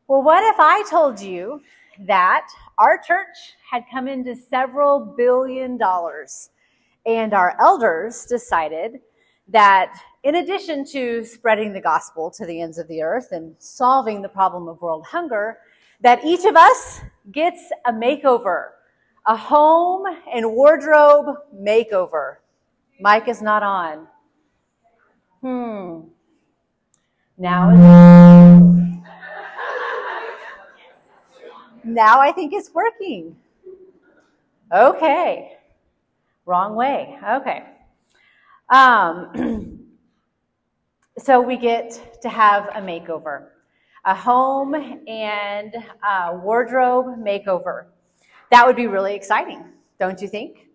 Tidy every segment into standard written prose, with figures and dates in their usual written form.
Well, what if I told you that our church had come into several $billion and our elders decided that in addition to spreading the gospel to the ends of the earth and solving the problem of world hunger, that each of us gets a makeover, a home and wardrobe makeover. Mic is not on. Now I think it's working. Okay. Wrong way. Okay. So we get to have a makeover, a home and a wardrobe makeover. That would be really exciting, don't you think?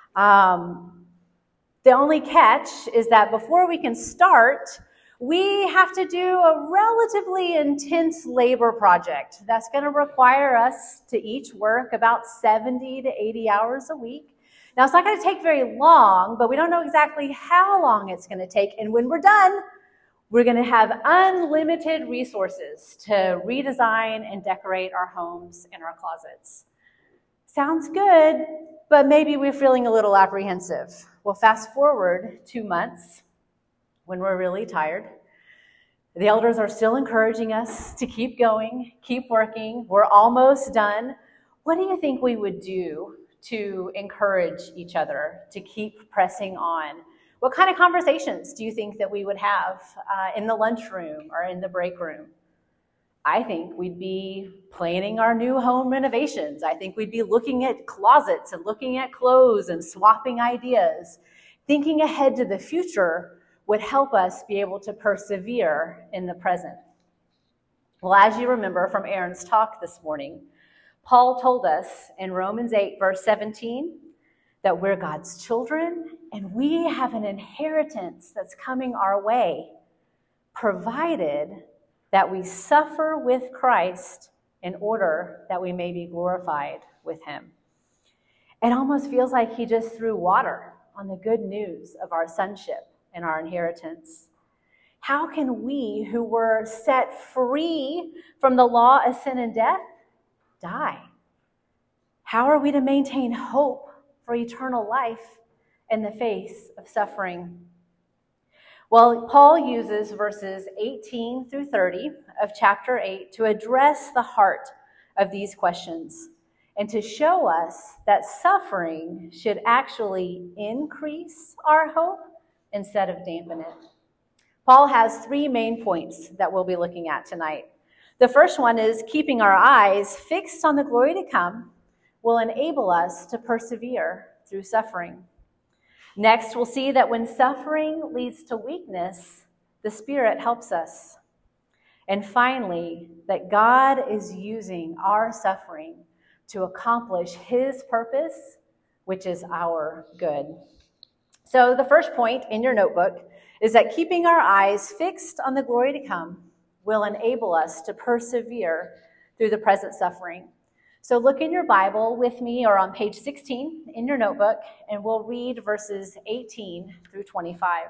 The only catch is that before we can start, we have to do a relatively intense labor project. That's going to require us to each work about 70 to 80 hours a week. Now, it's not going to take very long, but we don't know exactly how long it's going to take. And when we're done, we're going to have unlimited resources to redesign and decorate our homes and our closets. Sounds good, but maybe we're feeling a little apprehensive. Well, fast forward 2 months when we're really tired. The elders are still encouraging us to keep going, keep working. We're almost done. What do you think we would do to encourage each other to keep pressing on? What kind of conversations do you think that we would have in the lunchroom or in the break room? I think we'd be planning our new home renovations. I think we'd be looking at closets and looking at clothes and swapping ideas. Thinking ahead to the future would help us be able to persevere in the present. Well, as you remember from Aaron's talk this morning, Paul told us in Romans 8, verse 17, that we're God's children and we have an inheritance that's coming our way, provided that we suffer with Christ in order that we may be glorified with him. It almost feels like he just threw water on the good news of our sonship and our inheritance. How can we, who were set free from the law of sin and death, die? How are we to maintain hope for eternal life in the face of suffering? Well, Paul uses verses 18 through 30 of chapter 8 to address the heart of these questions and to show us that suffering should actually increase our hope instead of dampen it. Paul has 3 main points that we'll be looking at tonight. The first one is keeping our eyes fixed on the glory to come will enable us to persevere through suffering. Next, we'll see that when suffering leads to weakness, the Spirit helps us. And finally, that God is using our suffering to accomplish his purpose, which is our good. So the first point in your notebook is that keeping our eyes fixed on the glory to come will enable us to persevere through the present suffering. So look in your Bible with me or on page 16 in your notebook, and we'll read verses 18 through 25.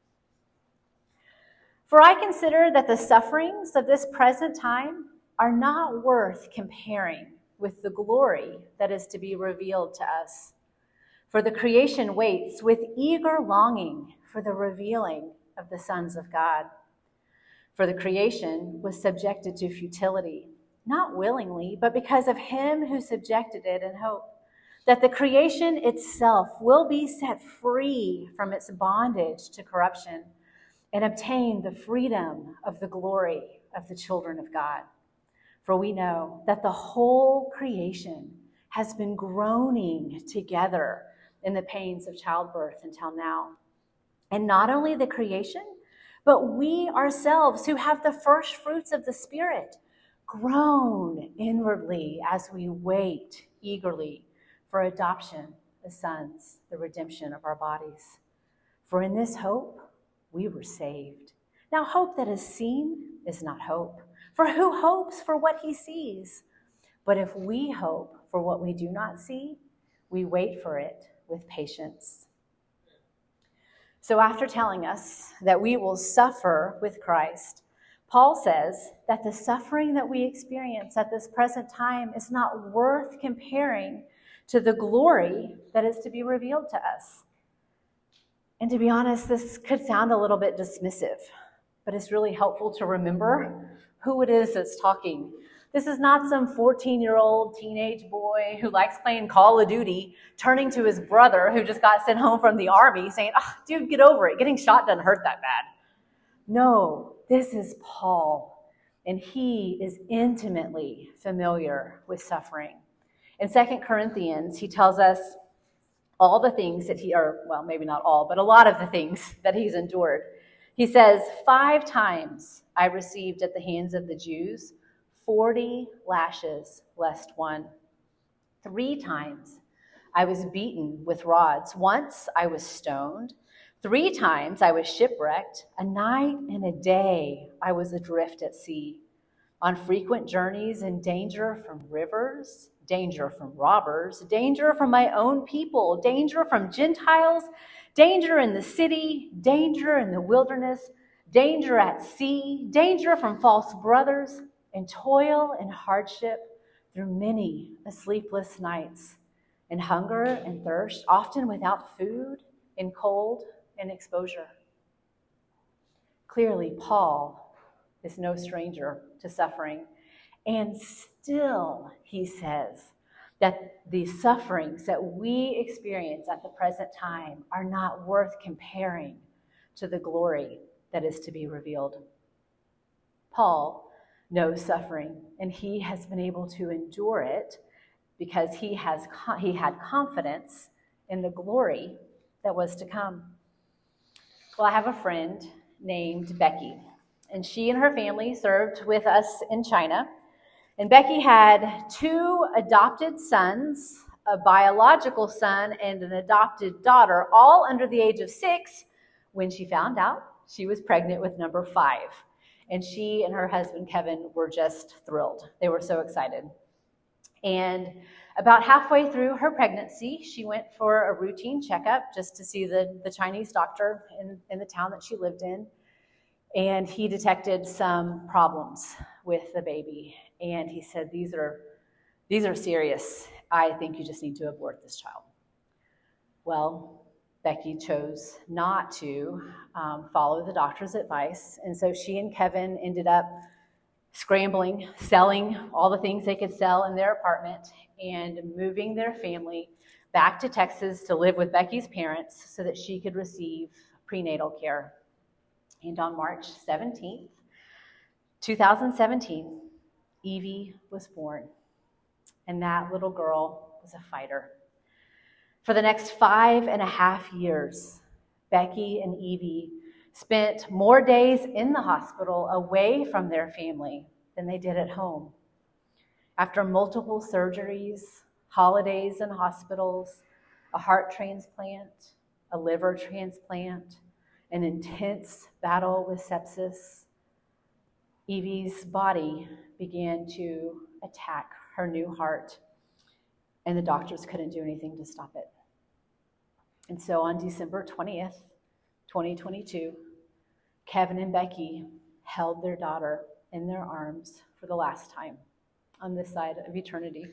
For I consider that the sufferings of this present time are not worth comparing with the glory that is to be revealed to us. For the creation waits with eager longing for the revealing of the sons of God. For the creation was subjected to futility, not willingly, but because of him who subjected it in hope, that the creation itself will be set free from its bondage to corruption and obtain the freedom of the glory of the children of God. For we know that the whole creation has been groaning together in the pains of childbirth until now. And not only the creation, but we ourselves who have the first fruits of the Spirit groan inwardly as we wait eagerly for adoption as sons, the redemption of our bodies. For in this hope we were saved. Now hope that is seen is not hope. For who hopes for what he sees? But if we hope for what we do not see, we wait for it with patience. So after telling us that we will suffer with Christ, Paul says that the suffering that we experience at this present time is not worth comparing to the glory that is to be revealed to us. And to be honest, this could sound a little bit dismissive, but it's really helpful to remember who it is that's talking. This is not some 14-year-old teenage boy who likes playing Call of Duty, turning to his brother who just got sent home from the army saying, "Oh, dude, get over it. Getting shot doesn't hurt that bad." No, this is Paul, and he is intimately familiar with suffering. In 2 Corinthians, he tells us all the things that maybe not all, but a lot of the things that he's endured. He says, 5 times I received at the hands of the Jews 40 lashes less one. 3 times I was beaten with rods. Once I was stoned. 3 times I was shipwrecked. A night and a day I was adrift at sea, on frequent journeys in danger from rivers, danger from robbers, danger from my own people, danger from Gentiles, danger in the city, danger in the wilderness, danger at sea, danger from false brothers, and toil and hardship through many sleepless nights, and hunger and thirst, often without food, in cold and exposure. Clearly, Paul is no stranger to suffering, and still he says that the sufferings that we experience at the present time are not worth comparing to the glory that is to be revealed. Paul knows suffering, and he has been able to endure it because he had confidence in the glory that was to come. Well, I have a friend named Becky, and she and her family served with us in China. And Becky had 2 adopted sons, a biological son and an adopted daughter, all under the age of 6 when she found out she was pregnant with number 5. And she and her husband, Kevin, were just thrilled. They were so excited. And about halfway through her pregnancy, she went for a routine checkup just to see the Chinese doctor in the town that she lived in. And he detected some problems with the baby. And he said, these are serious. I think you just need to abort this child. Well, Becky chose not to follow the doctor's advice. And so she and Kevin ended up scrambling, selling all the things they could sell in their apartment and moving their family back to Texas to live with Becky's parents so that she could receive prenatal care. And on March 17th, 2017, Evie was born. And that little girl was a fighter. For the next 5.5 years, Becky and Evie spent more days in the hospital away from their family than they did at home. After multiple surgeries, holidays in hospitals, a heart transplant, a liver transplant, an intense battle with sepsis, Evie's body began to attack her new heart, and the doctors couldn't do anything to stop it. And so on December 20th, 2022, Kevin and Becky held their daughter in their arms for the last time on this side of eternity.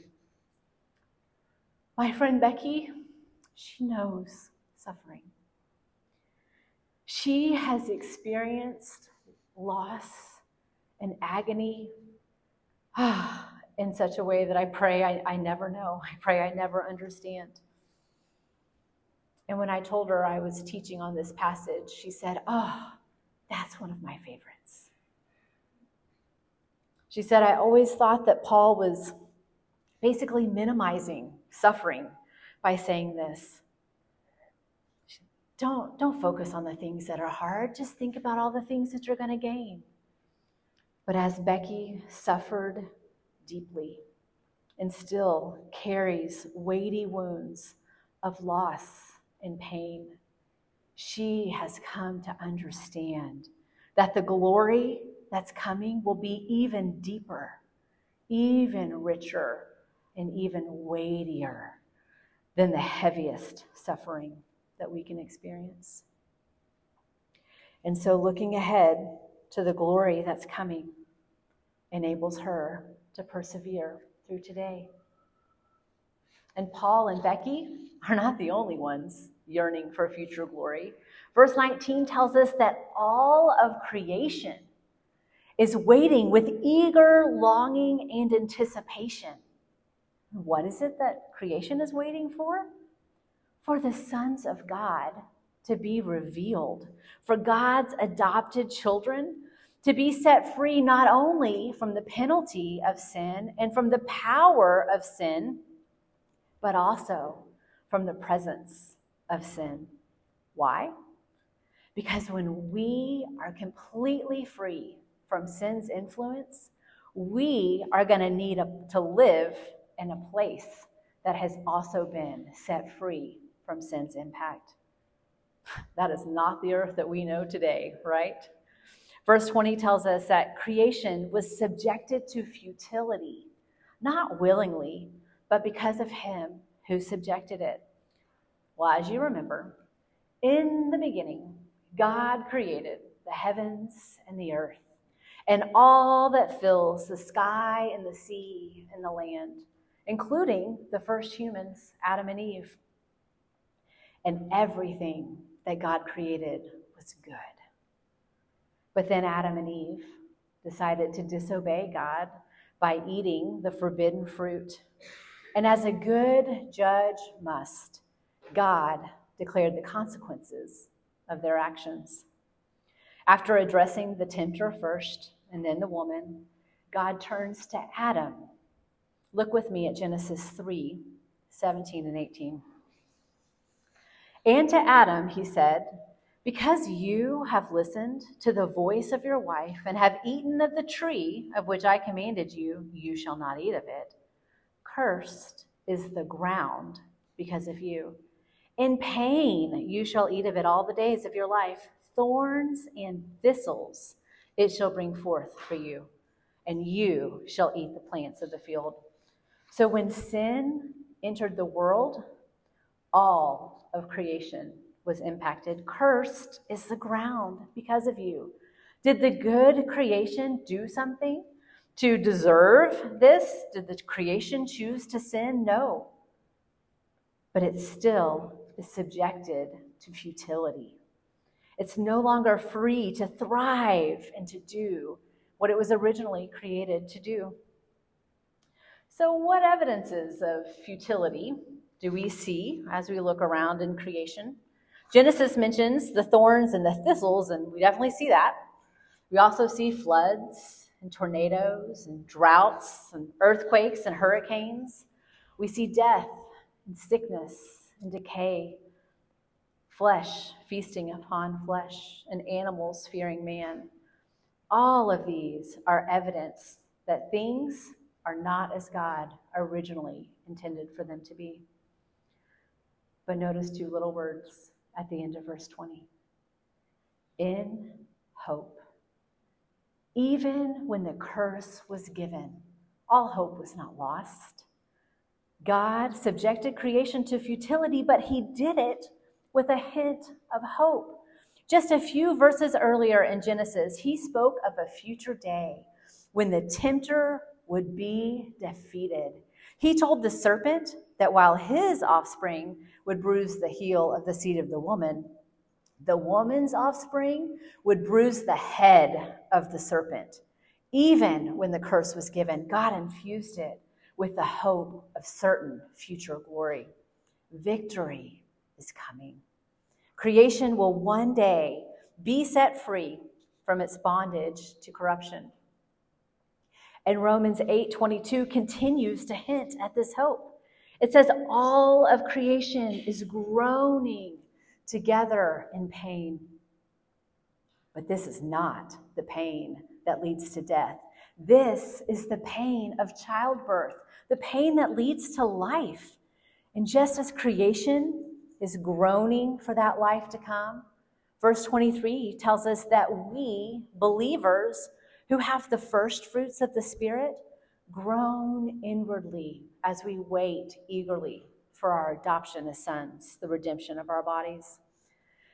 My friend Becky, she knows suffering. She has experienced loss and agony in such a way that I pray I never know. I pray I never understand. And when I told her I was teaching on this passage, she said, "Oh, that's one of my favorites." She said, "I always thought that Paul was basically minimizing suffering by saying this. Don't focus on the things that are hard. Just think about all the things that you're going to gain." But as Becky suffered deeply and still carries weighty wounds of loss and pain, she has come to understand that the glory that's coming will be even deeper, even richer, and even weightier than the heaviest suffering that we can experience. And so looking ahead, to the glory that's coming enables her to persevere through today. And Paul and Becky are not the only ones yearning for future glory. Verse 19 tells us that all of creation is waiting with eager longing and anticipation. What is it that creation is waiting for? For the sons of God to be revealed, for God's adopted children to be set free not only from the penalty of sin and from the power of sin, but also from the presence of sin. Why? Because when we are completely free from sin's influence, we are going to need to live in a place that has also been set free from sin's impact. That is not the earth that we know today, right? Verse 20 tells us that creation was subjected to futility, not willingly, but because of him who subjected it. Well, as you remember, in the beginning, God created the heavens and the earth, and all that fills the sky and the sea and the land, including the first humans, Adam and Eve. And everything that God created was good. But then Adam and Eve decided to disobey God by eating the forbidden fruit. And as a good judge must, God declared the consequences of their actions. After addressing the tempter first and then the woman, God turns to Adam. Look with me at Genesis 3:17 and 18. And to Adam he said, "Because you have listened to the voice of your wife and have eaten of the tree of which I commanded you, you shall not eat of it. Cursed is the ground because of you. In pain you shall eat of it all the days of your life. Thorns and thistles it shall bring forth for you, and you shall eat the plants of the field." So when sin entered the world, all of creation was impacted. Cursed is the ground because of you. Did the good creation do something to deserve this? Did the creation choose to sin? No. But it still is subjected to futility. It's no longer free to thrive and to do what it was originally created to do. So what evidences of futility do we see as we look around in creation? Genesis mentions the thorns and the thistles, and we definitely see that. We also see floods and tornadoes and droughts and earthquakes and hurricanes. We see death and sickness and decay, flesh feasting upon flesh, and animals fearing man. All of these are evidence that things are not as God originally intended for them to be. But notice two little words at the end of verse 20. In hope. Even when the curse was given, all hope was not lost. God subjected creation to futility, but he did it with a hint of hope. Just a few verses earlier in Genesis, he spoke of a future day when the tempter would be defeated. He told the serpent that while his offspring would bruise the heel of the seed of the woman's offspring would bruise the head of the serpent. Even when the curse was given, God infused it with the hope of certain future glory. Victory is coming. Creation will one day be set free from its bondage to corruption. And Romans 8:22 continues to hint at this hope. It says, all of creation is groaning together in pain. But this is not the pain that leads to death. This is the pain of childbirth, the pain that leads to life. And just as creation is groaning for that life to come, verse 23 tells us that we, believers who have the first fruits of the Spirit, groan inwardly as we wait eagerly for our adoption as sons, the redemption of our bodies.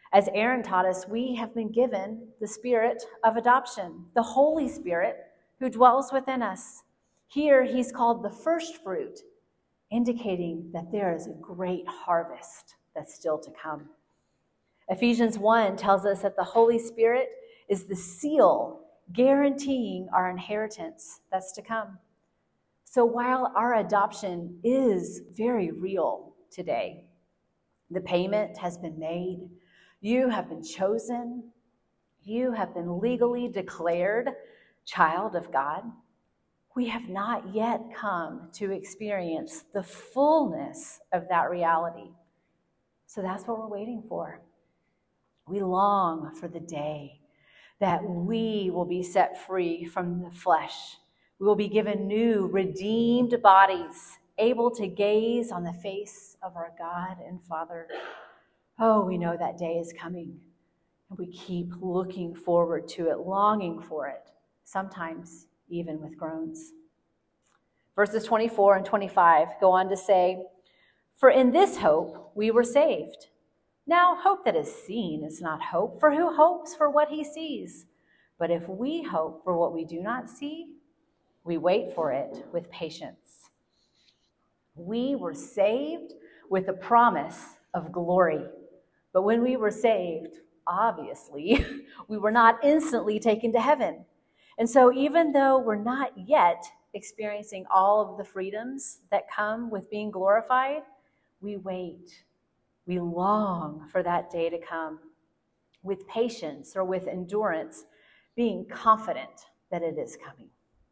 As Aaron taught us, we have been given the spirit of adoption, the Holy Spirit who dwells within us. Here he's called the first fruit, indicating that there is a great harvest that's still to come. Ephesians 1 tells us that the Holy Spirit is the seal guaranteeing our inheritance that's to come. So while our adoption is very real today, the payment has been made, you have been chosen, you have been legally declared child of God, we have not yet come to experience the fullness of that reality. So that's what we're waiting for. We long for the day that we will be set free from the flesh. We will be given new, redeemed bodies, able to gaze on the face of our God and Father. Oh, we know that day is coming, and we keep looking forward to it, longing for it, sometimes even with groans. Verses 24 and 25 go on to say, "For in this hope we were saved. Now, hope that is seen is not hope, for who hopes for what he sees? But if we hope for what we do not see, we wait for it with patience." We were saved with the promise of glory. But when we were saved, obviously, we were not instantly taken to heaven. And so even though we're not yet experiencing all of the freedoms that come with being glorified, we wait. We long for that day to come with patience or with endurance, being confident that it is coming.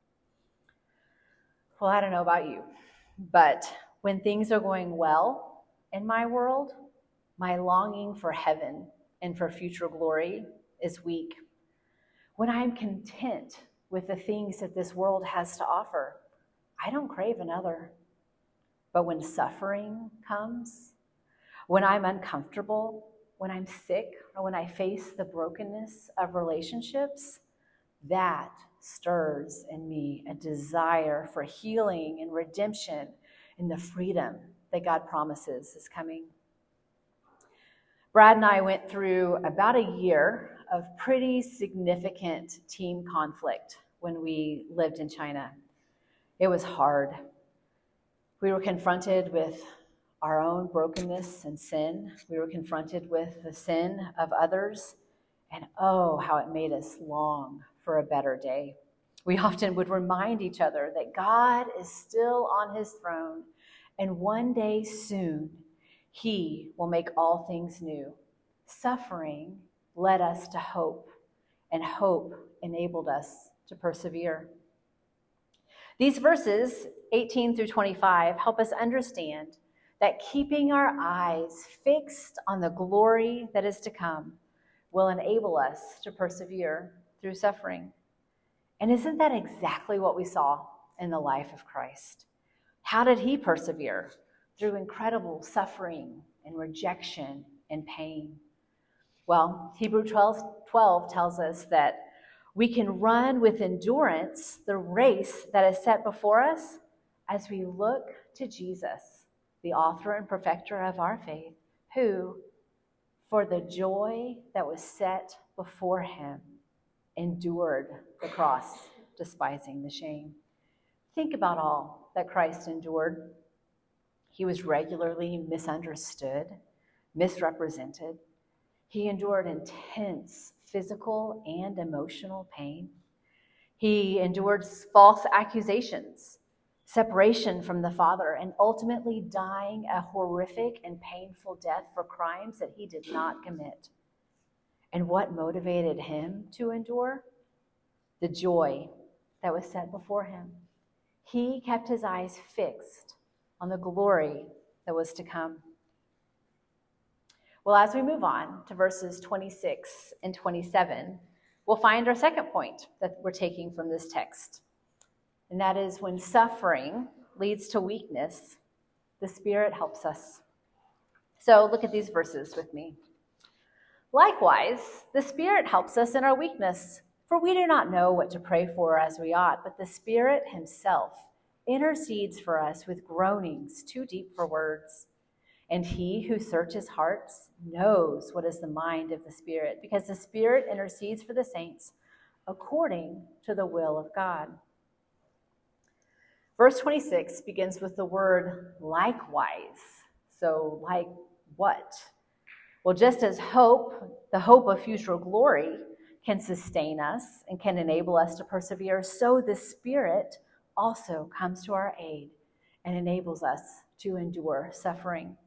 Well, I don't know about you, but when things are going well in my world, my longing for heaven and for future glory is weak. When I'm content with the things that this world has to offer, I don't crave another. But when suffering comes, when I'm uncomfortable, when I'm sick, or when I face the brokenness of relationships, that stirs in me a desire for healing and redemption and the freedom that God promises is coming. Brad and I went through about a year of pretty significant team conflict when we lived in China. It was hard. We were confronted with our own brokenness and sin. We were confronted with the sin of others, and oh, how it made us long for a better day. We often would remind each other that God is still on his throne, and one day soon, he will make all things new. Suffering led us to hope, and hope enabled us to persevere. These verses, 18 through 25, help us understand that keeping our eyes fixed on the glory that is to come will enable us to persevere through suffering. And isn't that exactly what we saw in the life of Christ? How did he persevere? Through incredible suffering and rejection and pain. Well, Hebrews 12 tells us that we can run with endurance the race that is set before us as we look to Jesus, the author and perfecter of our faith, who, for the joy that was set before him, endured the cross, despising the shame. Think about all that Christ endured. He was regularly misunderstood, misrepresented. He endured intense physical and emotional pain. He endured false accusations, separation from the Father, and ultimately dying a horrific and painful death for crimes that he did not commit. And what motivated him to endure? The joy that was set before him. He kept his eyes fixed on the glory that was to come. Well, as we move on to verses 26 and 27, we'll find our second point that we're taking from this text. And that is, when suffering leads to weakness, the Spirit helps us. So look at these verses with me. Likewise, the Spirit helps us in our weakness, for we do not know what to pray for as we ought, but the Spirit himself intercedes for us with groanings too deep for words. And he who searches hearts knows what is the mind of the Spirit, because the Spirit intercedes for the saints according to the will of God. Verse 26 begins with the word likewise. So like what? Well, just as hope, the hope of future glory, can sustain us and can enable us to persevere, so the Spirit also comes to our aid and enables us to endure suffering.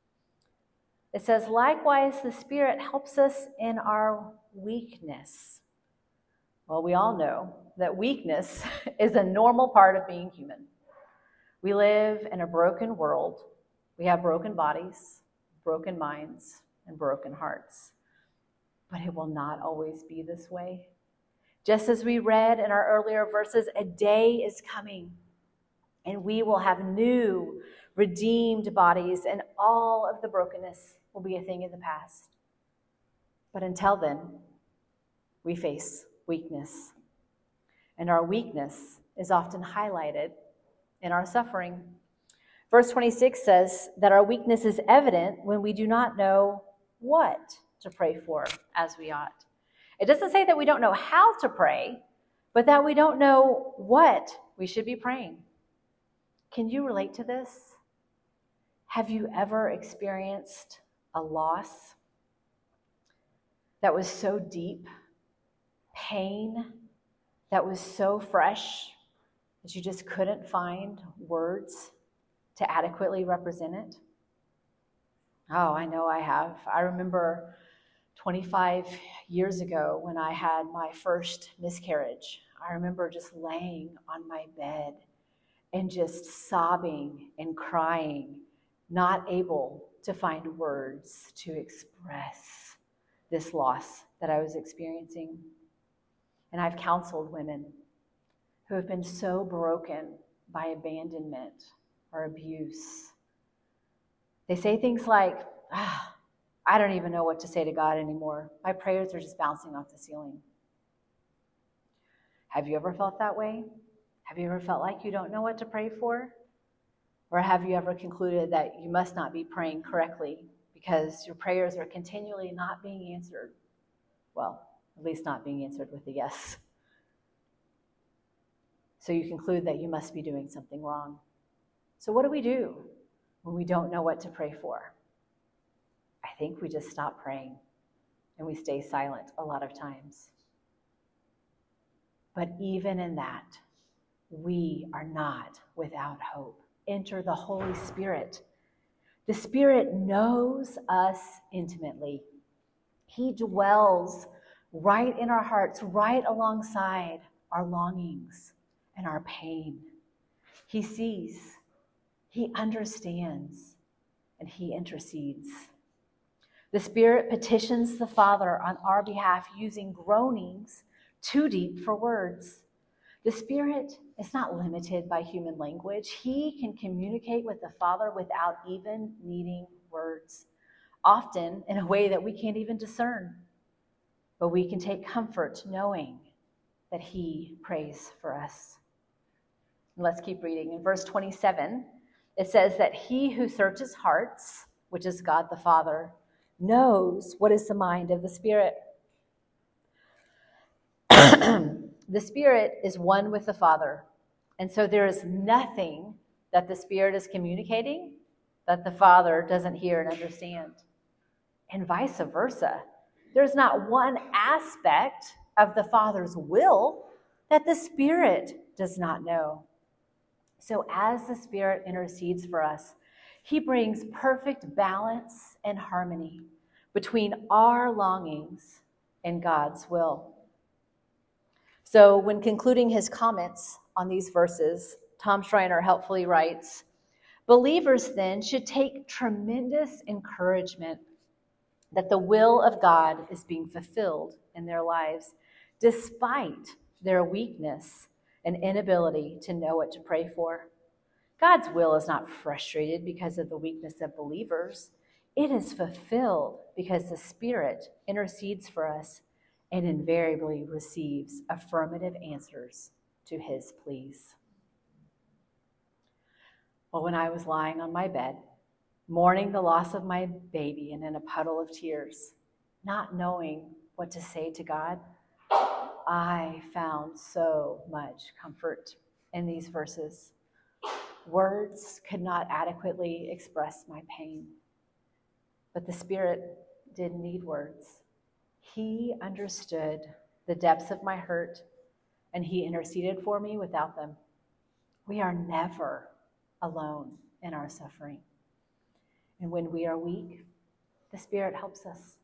It says, likewise, the Spirit helps us in our weakness. Well, we all know that weakness is a normal part of being human. We live in a broken world. We have broken bodies, broken minds, and broken hearts. But it will not always be this way. Just as we read in our earlier verses, a day is coming, and we will have new, redeemed bodies, and all of the brokenness will be a thing of the past. But until then, we face weakness. And our weakness is often highlighted in our suffering. Verse 26 says that our weakness is evident when we do not know what to pray for as we ought. It doesn't say that we don't know how to pray, but that we don't know what we should be praying. Can you relate to this? Have you ever experienced a loss that was so deep, pain that was so fresh that you just couldn't find words to adequately represent it? Oh, I know I have. I remember 25 years ago when I had my first miscarriage. I remember just laying on my bed and just sobbing and crying, not able to find words to express this loss that I was experiencing. And I've counseled women who have been so broken by abandonment or abuse. They say things like, I don't even know what to say to God anymore. My prayers are just bouncing off the ceiling. Have you ever felt that way? Have you ever felt like you don't know what to pray for? Or have you ever concluded that you must not be praying correctly because your prayers are continually not being answered? Well, at least not being answered with a yes. So you conclude that you must be doing something wrong. So what do we do when we don't know what to pray for? I think we just stop praying and we stay silent a lot of times. But even in that, we are not without hope. Enter the Holy Spirit. The Spirit knows us intimately. He dwells right in our hearts, right alongside our longings and our pain. He sees, he understands, and he intercedes. The Spirit petitions the Father on our behalf using groanings too deep for words. The Spirit is not limited by human language. He can communicate with the Father without even needing words, often in a way that we can't even discern. But we can take comfort knowing that he prays for us. Let's keep reading. In verse 27, it says that he who searches hearts, which is God the Father, knows what is the mind of the Spirit. The Spirit is one with the Father, and so there is nothing that the Spirit is communicating that the Father doesn't hear and understand, and vice versa. There's not one aspect of the Father's will that the Spirit does not know. So as the Spirit intercedes for us, he brings perfect balance and harmony between our longings and God's will. So when concluding his comments on these verses, Tom Schreiner helpfully writes, believers then should take tremendous encouragement that the will of God is being fulfilled in their lives, despite their weakness and inability to know what to pray for. God's will is not frustrated because of the weakness of believers. It is fulfilled because the Spirit intercedes for us and invariably receives affirmative answers to his pleas. Well, when I was lying on my bed, mourning the loss of my baby and in a puddle of tears, not knowing what to say to God, I found so much comfort in these verses. Words could not adequately express my pain, but the Spirit did need words. He understood the depths of my hurt, and he interceded for me without them. We are never alone in our suffering. And when we are weak, the Spirit helps us.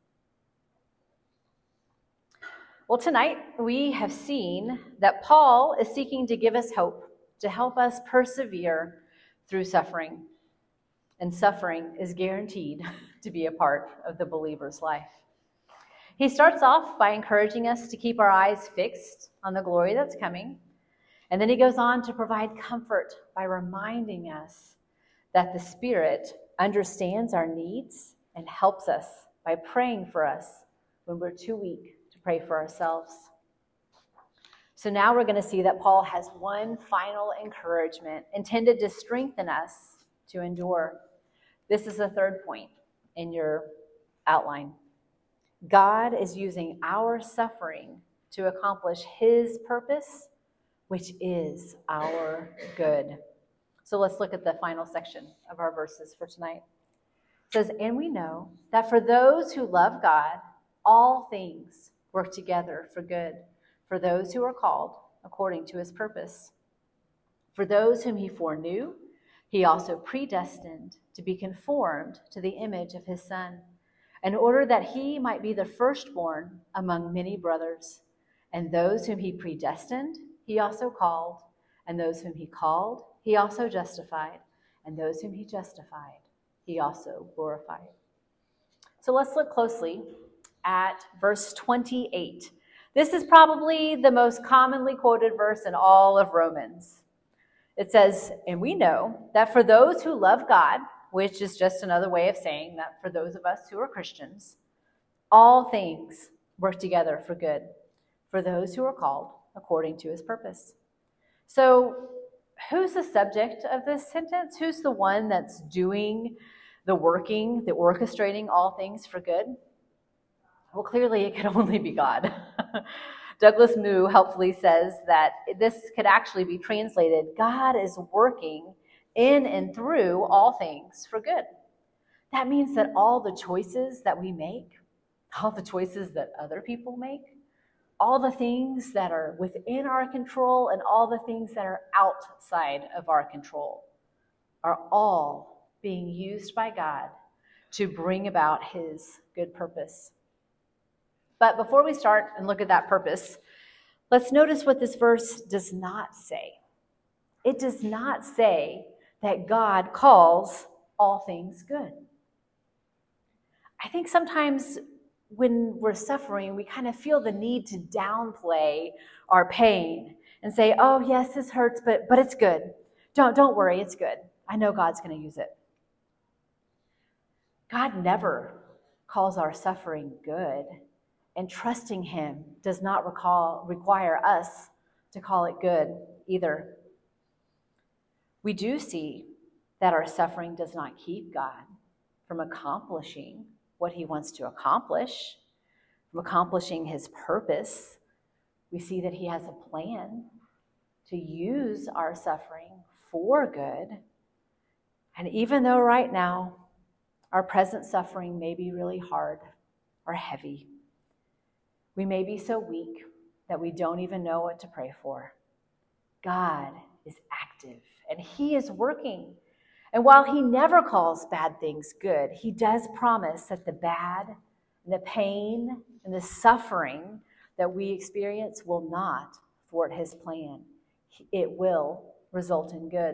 Well, tonight we have seen that Paul is seeking to give us hope, to help us persevere through suffering. And suffering is guaranteed to be a part of the believer's life. He starts off by encouraging us to keep our eyes fixed on the glory that's coming. And then he goes on to provide comfort by reminding us that the Spirit understands our needs and helps us by praying for us when we're too weak to pray for ourselves. So now we're going to see that Paul has one final encouragement intended to strengthen us to endure. This is the third point in your outline. God is using our suffering to accomplish his purpose, which is our good. So let's look at the final section of our verses for tonight. It says, and we know that for those who love God, all things work together for good, for those who are called according to his purpose. For those whom he foreknew, he also predestined to be conformed to the image of his Son, in order that he might be the firstborn among many brothers. And those whom he predestined, he also called. And those whom he called, he also justified. And those whom he justified, he also glorified. So let's look closely at verse 28. This is probably the most commonly quoted verse in all of Romans. It says, and we know that for those who love God, which is just another way of saying that for those of us who are Christians, all things work together for good, for those who are called according to his purpose. So who's the subject of this sentence? Who's the one that's doing the working, the orchestrating all things for good? Well, clearly it could only be God. Douglas Moo helpfully says that this could actually be translated, God is working in and through all things for good. That means that all the choices that we make, all the choices that other people make, all the things that are within our control and all the things that are outside of our control are all being used by God to bring about his good purpose. But before we start and look at that purpose, let's notice what this verse does not say. It does not say that God calls all things good. I think sometimes when we're suffering, we kind of feel the need to downplay our pain and say, oh, yes, this hurts, but it's good. Don't worry, it's good. I know God's going to use it. God never calls our suffering good, and trusting him does not require us to call it good either. We do see that our suffering does not keep God from accomplishing what he wants to accomplish, from accomplishing his purpose. We see that he has a plan to use our suffering for good. And even though right now our present suffering may be really hard or heavy, we may be so weak that we don't even know what to pray for, God is active and he is working. And while he never calls bad things good, he does promise that the bad and the pain and the suffering that we experience will not thwart his plan. It will result in good.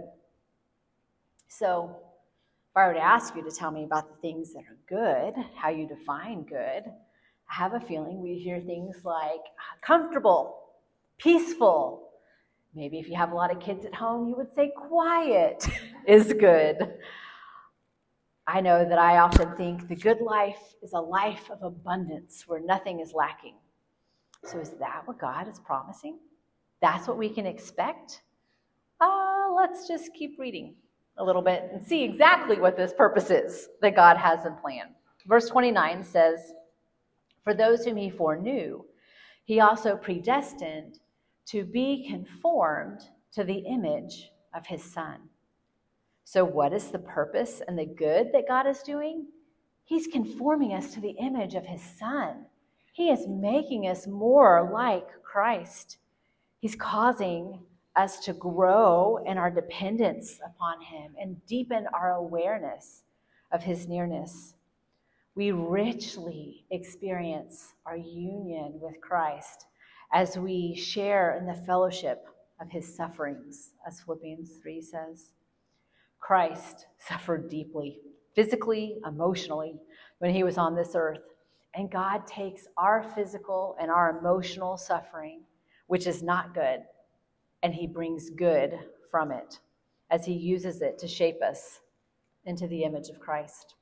So if I were to ask you to tell me about the things that are good, how you define good, I have a feeling we hear things like comfortable, peaceful. Maybe if you have a lot of kids at home, you would say quiet is good. I know that I often think the good life is a life of abundance where nothing is lacking. So is that what God is promising? That's what we can expect? Let's just keep reading. a little bit and see exactly what this purpose is that God has in plan. Verse 29 says, "For those whom he foreknew, he also predestined to be conformed to the image of his Son." So what is the purpose and the good that God is doing? He's conforming us to the image of his Son. He is making us more like Christ. He's causing us to grow in our dependence upon him and deepen our awareness of his nearness. We richly experience our union with Christ as we share in the fellowship of his sufferings, as Philippians 3 says. Christ suffered deeply, physically, emotionally, when he was on this earth. And God takes our physical and our emotional suffering, which is not good, and he brings good from it as he uses it to shape us into the image of Christ.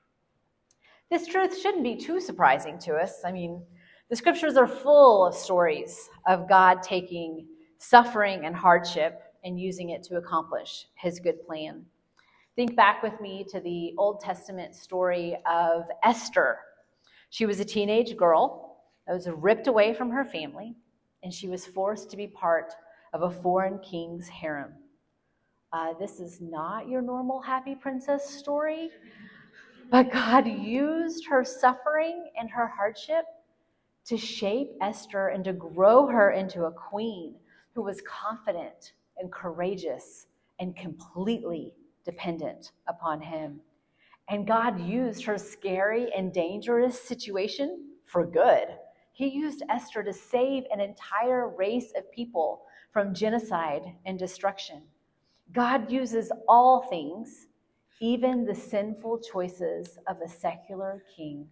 This truth shouldn't be too surprising to us. I mean, the scriptures are full of stories of God taking suffering and hardship and using it to accomplish his good plan. Think back with me to the Old Testament story of Esther. She was a teenage girl that was ripped away from her family, and she was forced to be part of a foreign king's harem. This is not your normal happy princess story, but God used her suffering and her hardship to shape Esther and to grow her into a queen who was confident and courageous and completely dependent upon him. And God used her scary and dangerous situation for good. He used Esther to save an entire race of people from genocide and destruction. God uses all things, even the sinful choices of a secular king,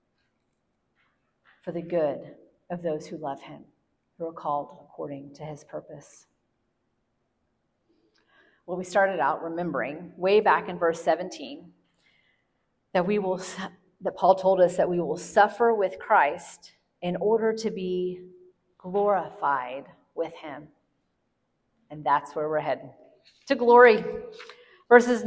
for the good of those who love him, who are called according to his purpose. Well, we started out remembering way back in verse 17 that Paul told us that we will suffer with Christ in order to be glorified with him. And that's where we're heading, to glory. Verses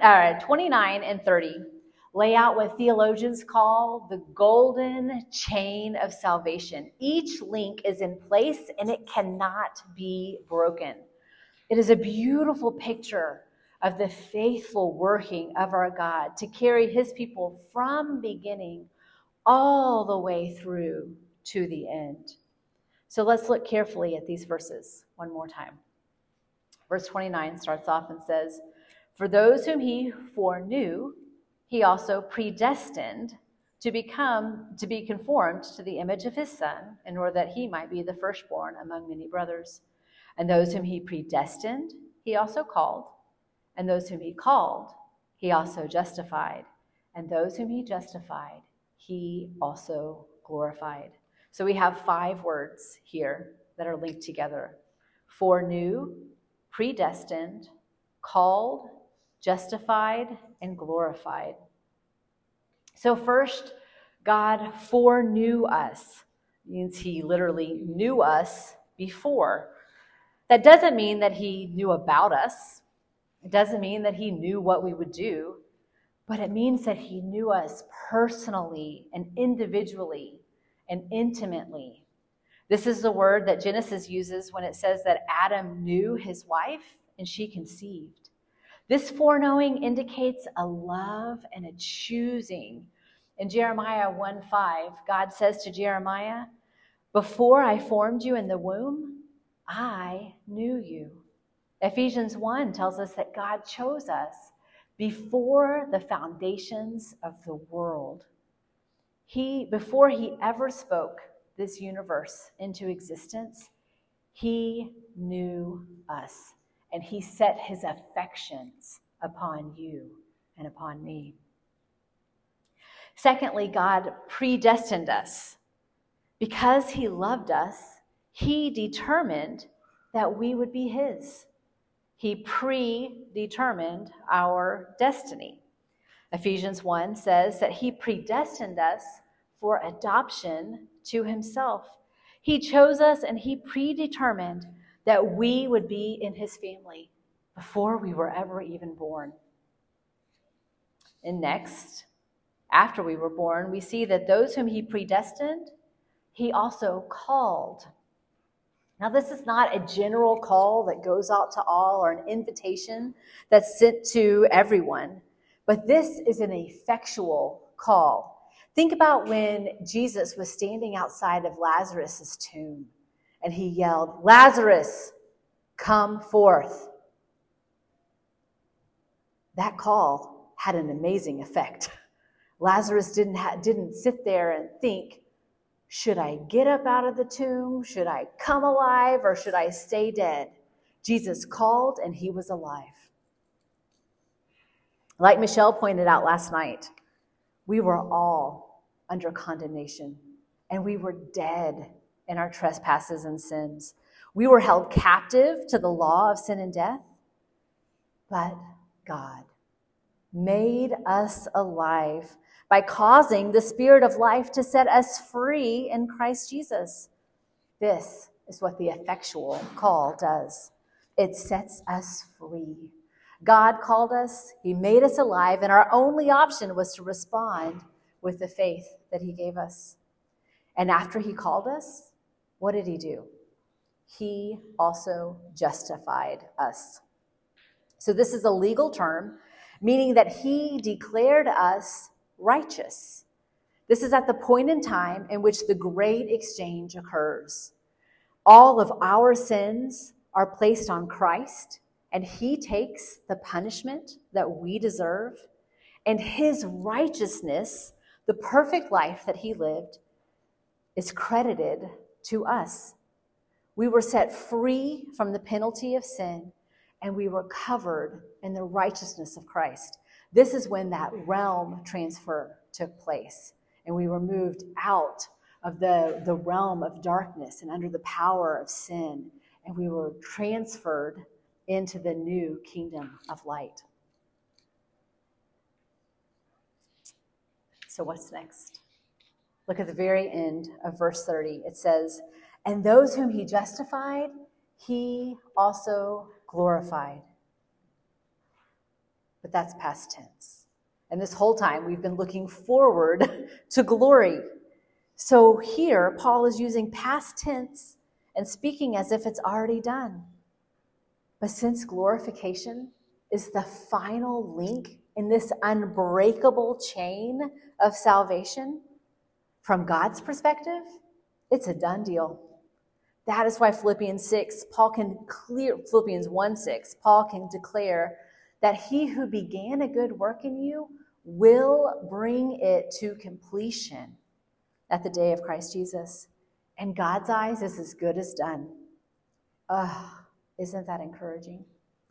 29 and 30 lay out what theologians call the golden chain of salvation. Each link is in place and it cannot be broken. It is a beautiful picture of the faithful working of our God to carry his people from beginning all the way through to the end. So let's look carefully at these verses one more time. Verse 29 starts off and says, "For those whom he foreknew, he also predestined to be conformed to the image of his Son, in order that he might be the firstborn among many brothers. And those whom he predestined, he also called. And those whom he called, he also justified. And those whom he justified, he also glorified." So we have 5 words here that are linked together: foreknew, predestined, called, justified, and glorified. So first, God foreknew us. It means he literally knew us before. That doesn't mean that he knew about us. It doesn't mean that he knew what we would do, but it means that he knew us personally and individually and intimately. This is the word that Genesis uses when it says that Adam knew his wife and she conceived. This foreknowing indicates a love and a choosing. In Jeremiah 1:5, God says to Jeremiah, "Before I formed you in the womb, I knew you." Ephesians 1 tells us that God chose us before the foundations of the world. Before he ever spoke this universe into existence, he knew us, and he set his affections upon you and upon me. Secondly, God predestined us. Because he loved us, he determined that we would be his. He predetermined our destiny. Ephesians 1 says that he predestined us for adoption to himself. He chose us and he predetermined that we would be in his family before we were ever even born. And next, after we were born, we see that those whom he predestined, he also called. Now, this is not a general call that goes out to all or an invitation that's sent to everyone, but this is an effectual call. Think about when Jesus was standing outside of Lazarus' tomb and he yelled, "Lazarus, come forth." That call had an amazing effect. Lazarus didn't sit there and think, should I get up out of the tomb? Should I come alive or should I stay dead? Jesus called and he was alive. Like Michelle pointed out last night, we were all under condemnation and we were dead in our trespasses and sins. We were held captive to the law of sin and death, but God made us alive by causing the Spirit of life to set us free in Christ Jesus. This is what the effectual call does. It sets us free. God called us, he made us alive, and our only option was to respond with the faith that he gave us. And after he called us, what did he do? He also justified us. So this is a legal term, meaning that he declared us righteous. This is at the point in time in which the great exchange occurs. All of our sins are placed on Christ, and he takes the punishment that we deserve, and his righteousness, the perfect life that he lived, is credited to us. We were set free from the penalty of sin, and we were covered in the righteousness of Christ. This is when that realm transfer took place, and we were moved out of the realm of darkness and under the power of sin, and we were transferred into the new kingdom of light. So what's next? Look at the very end of verse 30. It says, "And those whom he justified, he also glorified." But that's past tense. And this whole time we've been looking forward to glory. So here Paul is using past tense and speaking as if it's already done. But since glorification is the final link in this unbreakable chain of salvation, from God's perspective, it's a done deal. That is why Philippians 1:6, Paul can declare that he who began a good work in you will bring it to completion at the day of Christ Jesus. In God's eyes, is as good as done. Isn't that encouraging?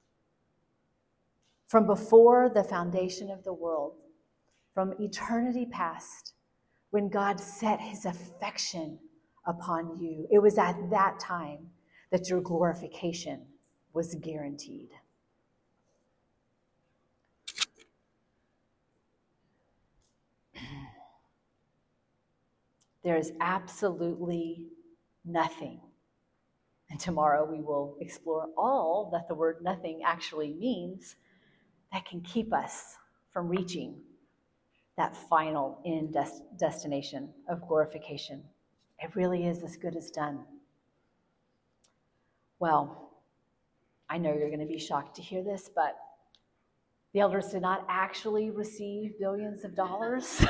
From before the foundation of the world, from eternity past, when God set his affection upon you, it was at that time that your glorification was guaranteed. There is absolutely nothing. And tomorrow we will explore all that the word nothing actually means that can keep us from reaching that final end destination of glorification. It really is as good as done. Well, I know you're going to be shocked to hear this, but the elders did not actually receive billions of dollars.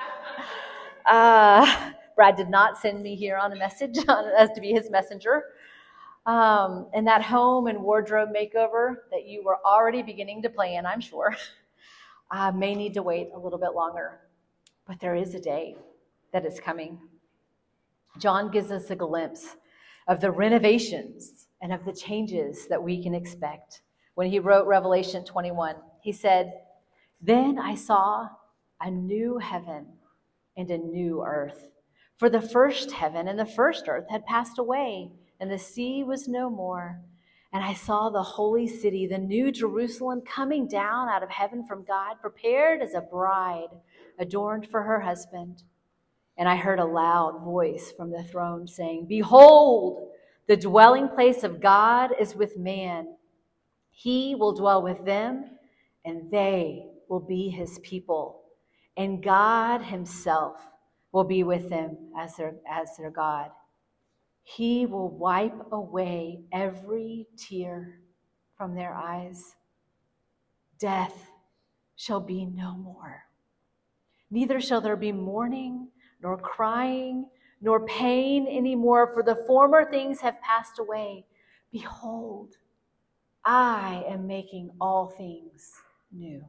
Brad did not send me here on a message as to be his messenger. And that home and wardrobe makeover that you were already beginning to plan, I'm sure, may need to wait a little bit longer. But there is a day that is coming. John gives us a glimpse of the renovations and of the changes that we can expect. When he wrote Revelation 21, he said, "Then I saw a new heaven and a new earth. For the first heaven and the first earth had passed away, and the sea was no more. And I saw the holy city, the new Jerusalem, coming down out of heaven from God, prepared as a bride, adorned for her husband. And I heard a loud voice from the throne saying, 'Behold, the dwelling place of God is with man. He will dwell with them, and they will be his people. And God himself will be with them as their God. He will wipe away every tear from their eyes. Death shall be no more. Neither shall there be mourning, nor crying, nor pain anymore, for the former things have passed away. Behold, I am making all things new.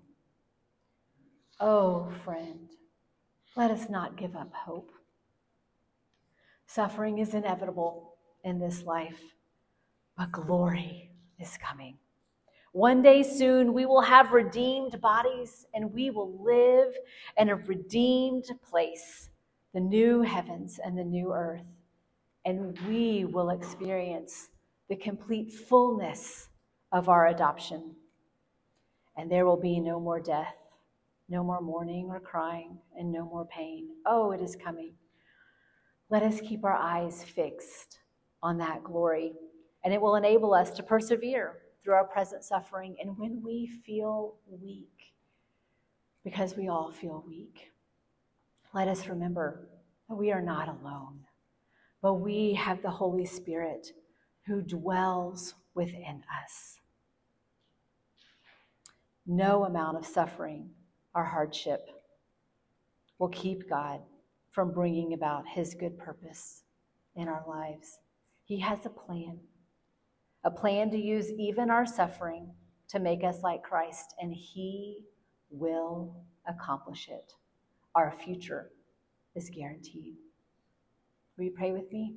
Oh, friend, let us not give up hope. Suffering is inevitable in this life, but glory is coming. One day soon we will have redeemed bodies, and we will live in a redeemed place, the new heavens and the new earth, and we will experience the complete fullness of our adoption. And there will be no more death, no more mourning or crying, and no more pain. Oh, it is coming. Let us keep our eyes fixed on that glory, and it will enable us to persevere through our present suffering and when we feel weak, because we all feel weak. Let us remember that we are not alone, but we have the Holy Spirit who dwells within us. No amount of suffering or hardship will keep God from bringing about his good purpose in our lives. He has a plan to use even our suffering to make us like Christ, and he will accomplish it. Our future is guaranteed. Will you pray with me?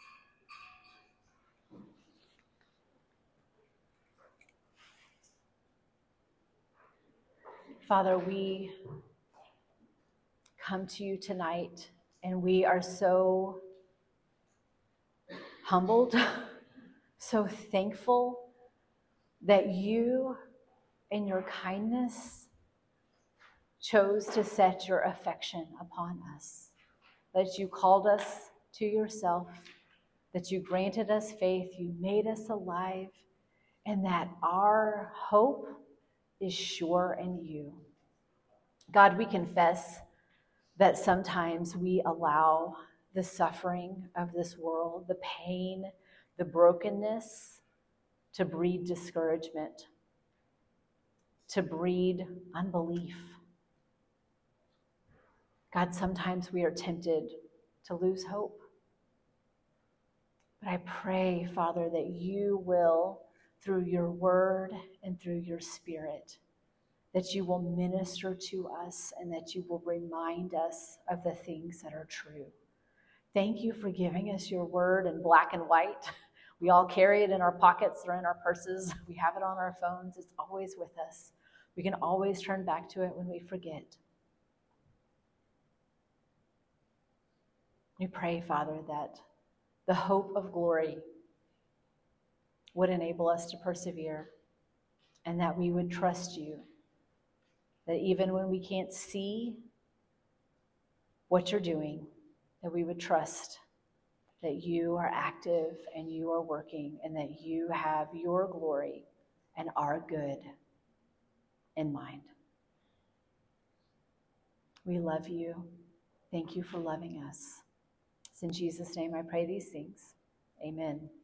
Father, we come to you tonight, and we are so humbled, so thankful that you, in your kindness, chose to set your affection upon us, that you called us to yourself, that you granted us faith, you made us alive, and that our hope is sure in you. God, we confess that sometimes we allow the suffering of this world, the pain, the brokenness, to breed discouragement, to breed unbelief. God, sometimes we are tempted to lose hope. But I pray, Father, that you will, through your word and through your Spirit, that you will minister to us and that you will remind us of the things that are true. Thank you for giving us your word in black and white. We all carry it in our pockets or in our purses. We have it on our phones. It's always with us. We can always turn back to it when we forget. We pray, Father, that the hope of glory would enable us to persevere and that we would trust you, that even when we can't see what you're doing, that we would trust that you are active and you are working and that you have your glory and our good in mind. We love you. Thank you for loving us. It's in Jesus' name I pray these things. Amen.